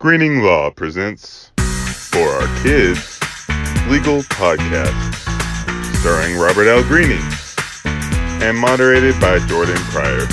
Greening Law presents For Our Kids Legal Podcast, starring Robert L. Greening and moderated by Jordan Pryor.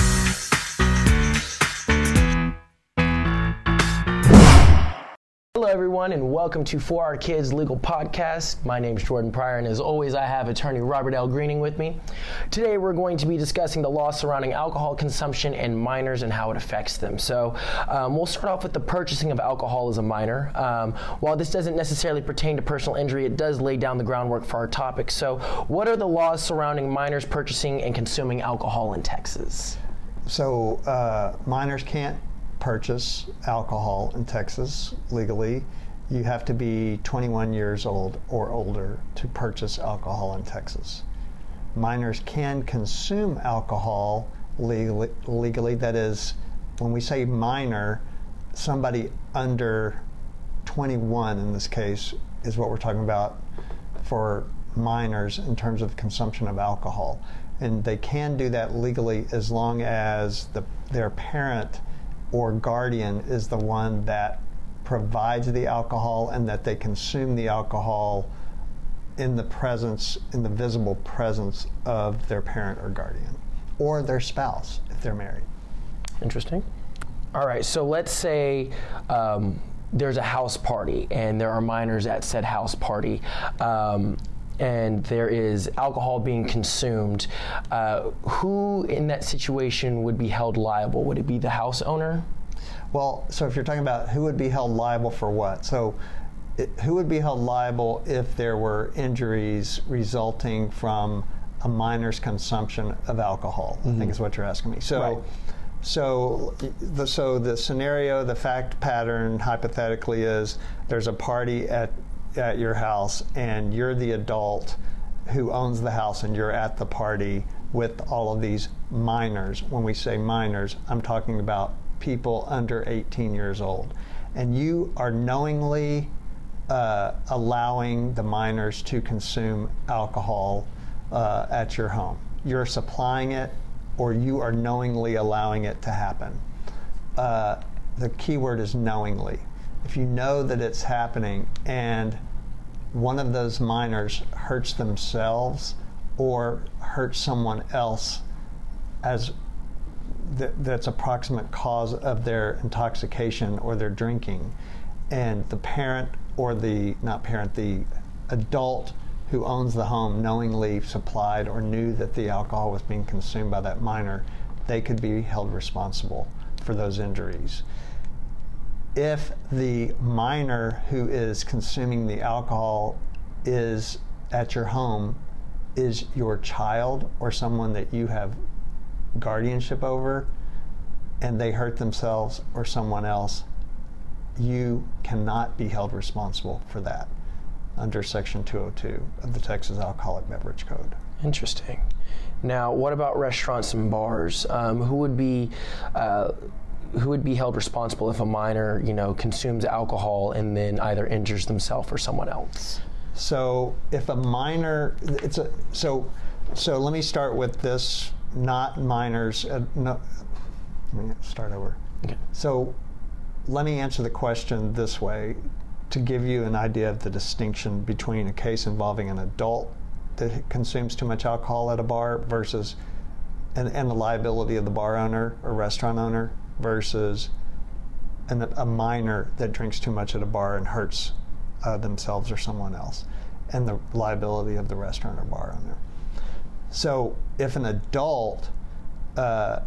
Hello everyone and welcome to For Our Kids Legal Podcast. My name is Jordan Pryor and as always I have attorney Robert L. Greening with me. Today we're going to be discussing the law surrounding alcohol consumption and minors and how it affects them. So we'll start off with the purchasing of alcohol as a minor. While this doesn't necessarily pertain to personal injury, it does lay down the groundwork for our topic. So what are the laws surrounding minors purchasing and consuming alcohol in Texas? So minors can't purchase alcohol in Texas legally. You have to be 21 years old or older to purchase alcohol in Texas. Minors can consume alcohol legally. That is, when we say minor, somebody under 21 in this case is what we're talking about for minors in terms of consumption of alcohol. And they can do that legally as long as their parent or guardian is the one that provides the alcohol and that they consume the alcohol in the visible presence of their parent or guardian or their spouse if they're married. Interesting. All right, so let's say there's a house party and there are minors at said house party. And there is alcohol being consumed, who in that situation would be held liable? Would it be the house owner? Well, so if you're talking about who would be held liable for what? So who would be held liable if there were injuries resulting from a minor's consumption of alcohol, I think is what you're asking me. So, right. So the scenario, the fact pattern hypothetically is there's a party at your house and you're the adult who owns the house and you're at the party with all of these minors. When we say minors, I'm talking about people under 18 years old. And you are knowingly allowing the minors to consume alcohol at your home. You're supplying it or you are knowingly allowing it to happen. The key word is knowingly. If you know that it's happening and one of those minors hurts themselves or hurts someone else as that's a proximate cause of their intoxication or their drinking, and the parent or the adult who owns the home knowingly supplied or knew that the alcohol was being consumed by that minor, they could be held responsible for those injuries. If the minor who is consuming the alcohol is at your home is your child or someone that you have guardianship over and they hurt themselves or someone else, you cannot be held responsible for that under Section 202 of the Texas Alcoholic Beverage Code. Interesting. Now, what about restaurants and bars? Who would be held responsible if a minor, consumes alcohol and then either injures themselves or someone else? So if a minor, so let me start with this, not minors, let me start over. Okay. So let me answer the question this way to give you an idea of the distinction between a case involving an adult that consumes too much alcohol at a bar versus, and the liability of the bar owner or restaurant owner versus a minor that drinks too much at a bar and hurts themselves or someone else, and the liability of the restaurant or bar owner. So if an adult, let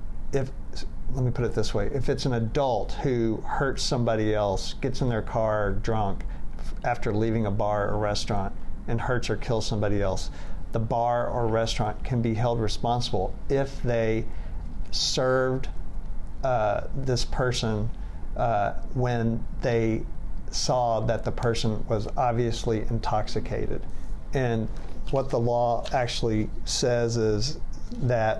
me put it this way, if it's an adult who hurts somebody else, gets in their car drunk after leaving a bar or restaurant and hurts or kills somebody else, the bar or restaurant can be held responsible if they served this person when they saw that the person was obviously intoxicated. And what the law actually says is that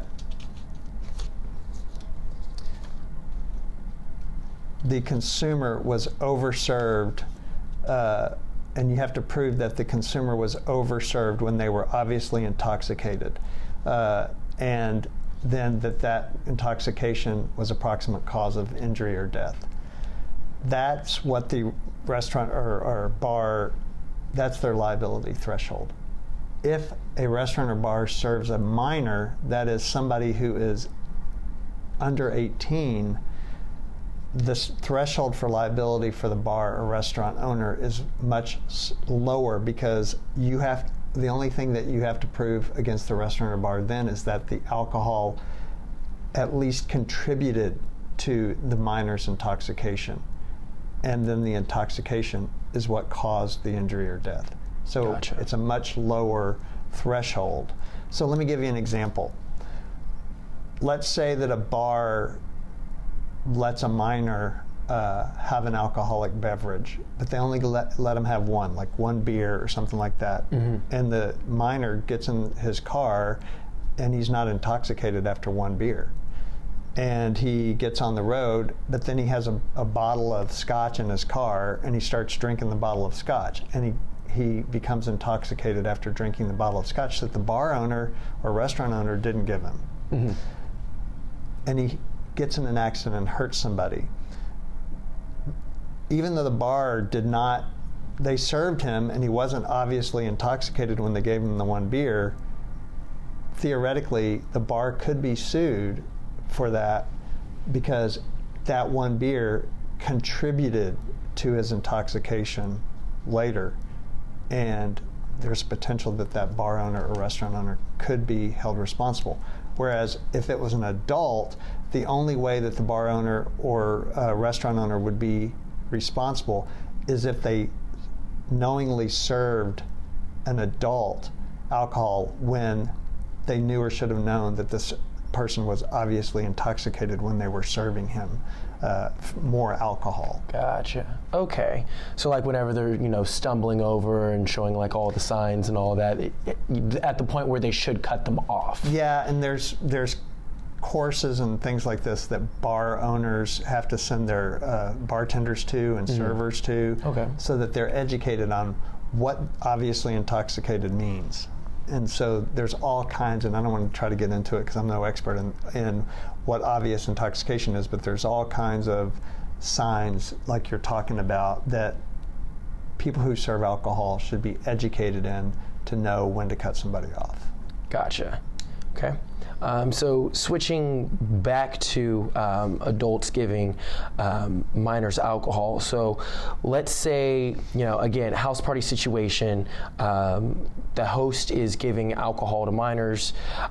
the consumer was overserved, and you have to prove that the consumer was overserved when they were obviously intoxicated. And then that intoxication was a proximate cause of injury or death. that's what the restaurant or bar, that's their liability threshold. If a restaurant or bar serves a minor, that is somebody who is under 18, this threshold for liability for the bar or restaurant owner is much lower, because the only thing that you have to prove against the restaurant or bar then is that the alcohol at least contributed to the minor's intoxication, and then the intoxication is what caused the injury or death. So Gotcha. It's a much lower threshold. So let me give you an example. Let's say that a bar lets a minor have an alcoholic beverage, but they only let them have one, like one beer or something like that. Mm-hmm. And the minor gets in his car and he's not intoxicated after one beer. And he gets on the road, but then he has a bottle of scotch in his car, and he starts drinking the bottle of scotch. And he becomes intoxicated after drinking the bottle of scotch that the bar owner or restaurant owner didn't give him. Mm-hmm. And he gets in an accident and hurts somebody. Even though the bar they served him and he wasn't obviously intoxicated when they gave him the one beer, theoretically the bar could be sued for that, because that one beer contributed to his intoxication later, and there's potential that bar owner or restaurant owner could be held responsible. Whereas if it was an adult, the only way that the bar owner or restaurant owner would be responsible is if they knowingly served an adult alcohol when they knew or should have known that this person was obviously intoxicated when they were serving him more alcohol. Gotcha. Okay. So like whenever they're, stumbling over and showing like all the signs and all that, at the point where they should cut them off. Yeah, and there's courses and things like this that bar owners have to send their bartenders to and servers to, so that they're educated on what obviously intoxicated means. And so there's all kinds, and I don't want to try to get into it because I'm no expert in what obvious intoxication is, but there's all kinds of signs like you're talking about that people who serve alcohol should be educated in to know when to cut somebody off. Gotcha. Okay. So switching back to adults giving minors alcohol. So let's say, again, house party situation, the host is giving alcohol to minors,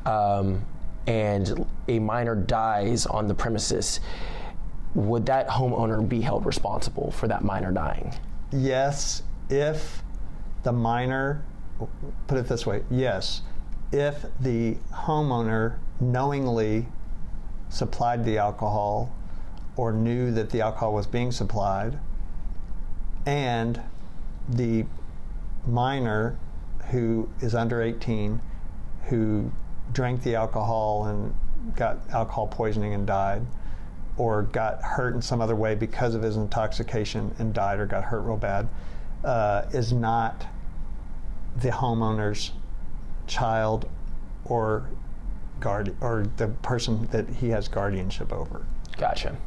and a minor dies on the premises. Would that homeowner be held responsible for that minor dying? Yes, if the minor, put it this way, yes. If the homeowner knowingly supplied the alcohol or knew that the alcohol was being supplied, and the minor who is under 18 who drank the alcohol and got alcohol poisoning and died, or got hurt in some other way because of his intoxication and died or got hurt real bad, is not the homeowner's child or guardian, or the person that he has guardianship over. Gotcha.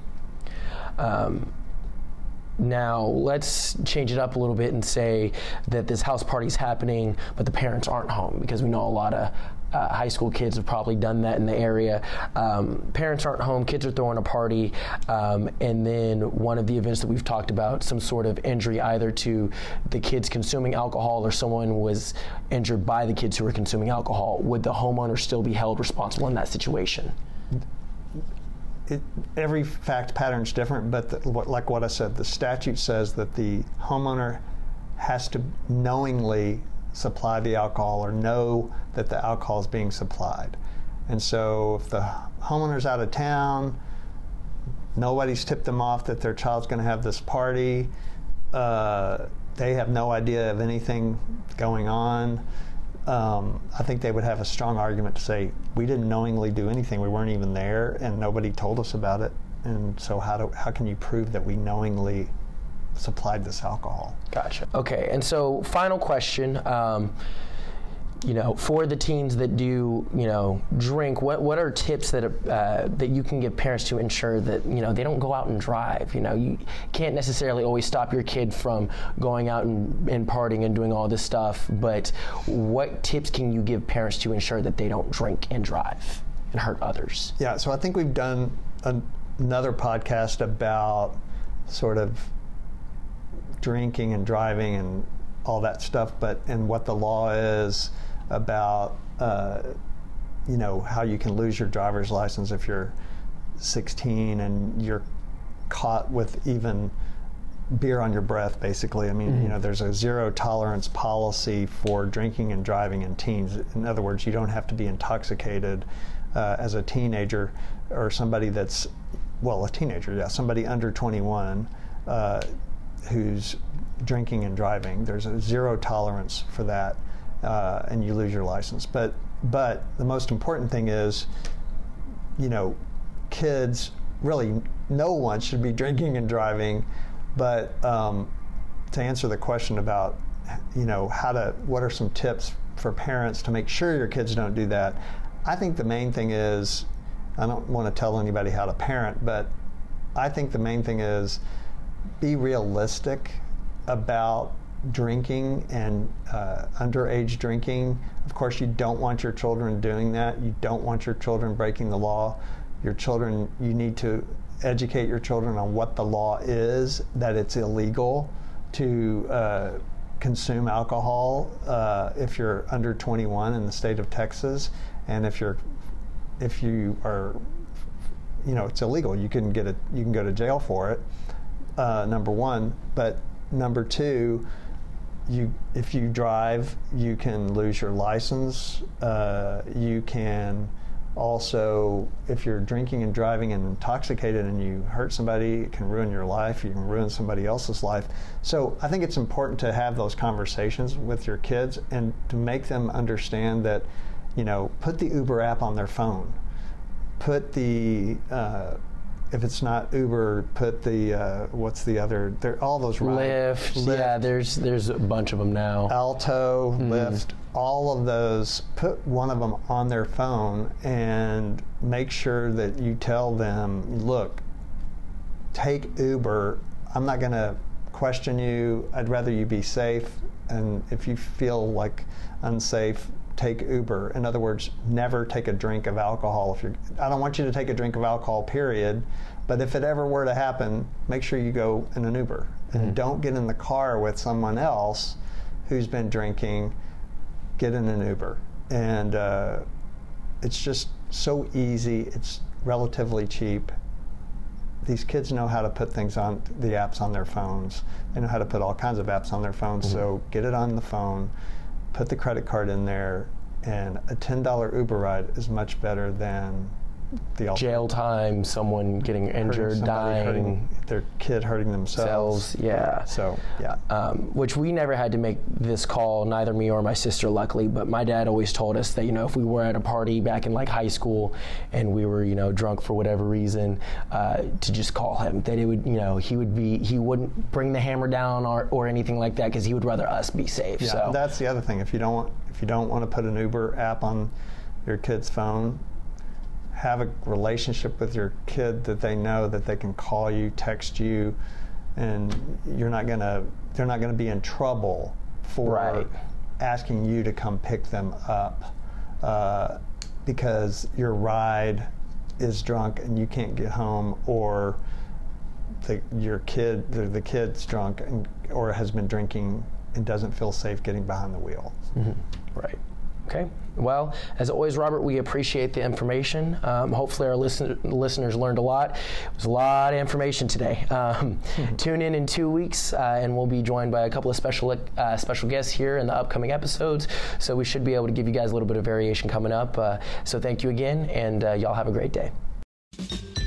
Now let's change it up a little bit and say that this house party's happening, but the parents aren't home, because we know a lot of high school kids have probably done that in the area. Parents aren't home, kids are throwing a party, and then one of the events that we've talked about, some sort of injury either to the kids consuming alcohol or someone was injured by the kids who were consuming alcohol. Would the homeowner still be held responsible in that situation? Every fact pattern is different, but like what I said, the statute says that the homeowner has to knowingly supply the alcohol or know that the alcohol is being supplied. And so if the homeowner's out of town, nobody's tipped them off that their child's going to have this party, they have no idea of anything going on, I think they would have a strong argument to say, we didn't knowingly do anything, we weren't even there, and nobody told us about it, and so how can you prove that we knowingly supplied this alcohol? Gotcha. Okay, and so final question. for the teens that do, drink, what are tips that you can give parents to ensure that, they don't go out and drive? You can't necessarily always stop your kid from going out and partying and doing all this stuff, but what tips can you give parents to ensure that they don't drink and drive and hurt others? Yeah, so I think we've done another podcast about sort of drinking and driving and all that stuff, and what the law is about, how you can lose your driver's license if you're 16 and you're caught with even beer on your breath, basically. I mean, there's a zero tolerance policy for drinking and driving in teens. In other words, you don't have to be intoxicated as a teenager or somebody that's, a teenager, yeah, somebody under 21 who's drinking and driving. There's a zero tolerance for that, and you lose your license. But the most important thing is, kids, really no one should be drinking and driving. But to answer the question about, what are some tips for parents to make sure your kids don't do that? I think the main thing is, I don't want to tell anybody how to parent, but I think the main thing is be realistic about drinking and underage drinking. Of course, you don't want your children doing that. You don't want your children breaking the law. You need to educate your children on what the law is, that it's illegal to consume alcohol if you're under 21 in the state of Texas, and if you are, it's illegal. You can go to jail for it. Number one, but number two, if you drive, you can lose your license. You can also, if you're drinking and driving and intoxicated and you hurt somebody, it can ruin your life. You can ruin somebody else's life. So I think it's important to have those conversations with your kids and to make them understand that, put the Uber app on their phone. Put the if it's not Uber, put the what's the other? All those Lyft. Yeah, there's a bunch of them now. Alto, Lyft, all of those. Put one of them on their phone and make sure that you tell them, look, take Uber. I'm not going to question you. I'd rather you be safe. And if you feel like unsafe, take Uber. In other words, never take a drink of alcohol. I don't want you to take a drink of alcohol, period. But if it ever were to happen, make sure you go in an Uber. And don't get in the car with someone else who's been drinking. Get in an Uber. And it's just so easy. It's relatively cheap. These kids know how to put things on the apps on their phones. They know how to put all kinds of apps on their phones. So get it on the phone. Put the credit card in there, and a $10 Uber ride is much better than the jail time, someone getting injured, dying, their kid hurting themselves. Yeah. So, yeah. Which we never had to make this call, neither me or my sister, luckily, but my dad always told us that, if we were at a party back in like high school and we were, drunk for whatever reason, to just call him, that it would, he wouldn't bring the hammer down or anything like that, because he would rather us be safe. Yeah, so that's the other thing. If you don't want to put an Uber app on your kid's phone, have a relationship with your kid that they know that they can call you, text you, and they're not gonna be in trouble for asking you to come pick them up because your ride is drunk and you can't get home, or the kid's drunk or has been drinking and doesn't feel safe getting behind the wheel. Right. Okay. Well, as always, Robert, we appreciate the information. Hopefully our listeners learned a lot. It was a lot of information today. Tune in 2 weeks, and we'll be joined by a couple of special guests here in the upcoming episodes. So we should be able to give you guys a little bit of variation coming up. So thank you again, and y'all have a great day.